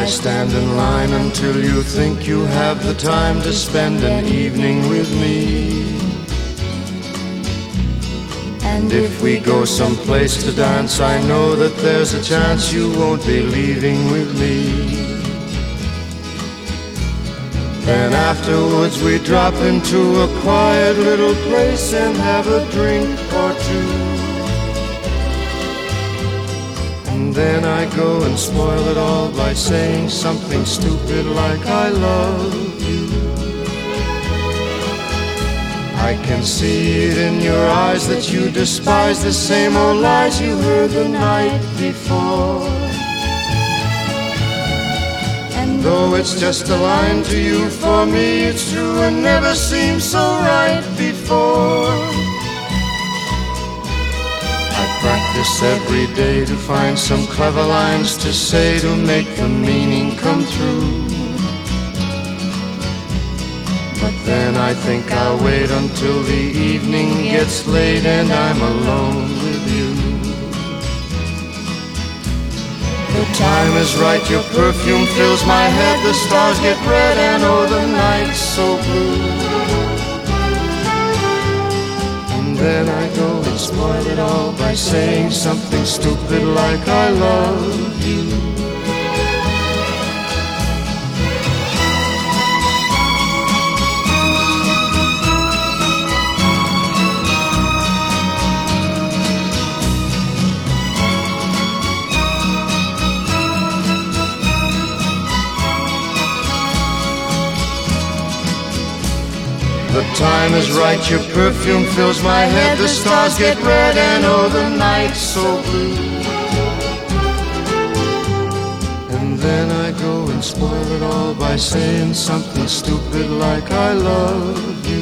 stand in line until you think you have the time to spend an evening with me. And if we go someplace to dance, I know that there's a chance you won't be leaving with me. Then afterwards we drop into a quiet little place and have a drink or two. And then I go and spoil it all by saying something stupid like I love you. I can see it in your eyes that you despise the same old lies you heard the night before. And though it's just a line to you, for me it's true and never seemed so right before. I practice every day to find some clever lines to say to make the meaning come through. But then I think I'll wait until the evening gets late and I'm alone with you. The time is right, your perfume fills my head, the stars get red and oh the night's so blue. And then I go and spoil it all by saying something stupid like I love you. The time is right, your perfume fills my head, the stars get red and oh the night's so blue. And then I go and spoil it all by saying something stupid like I love you.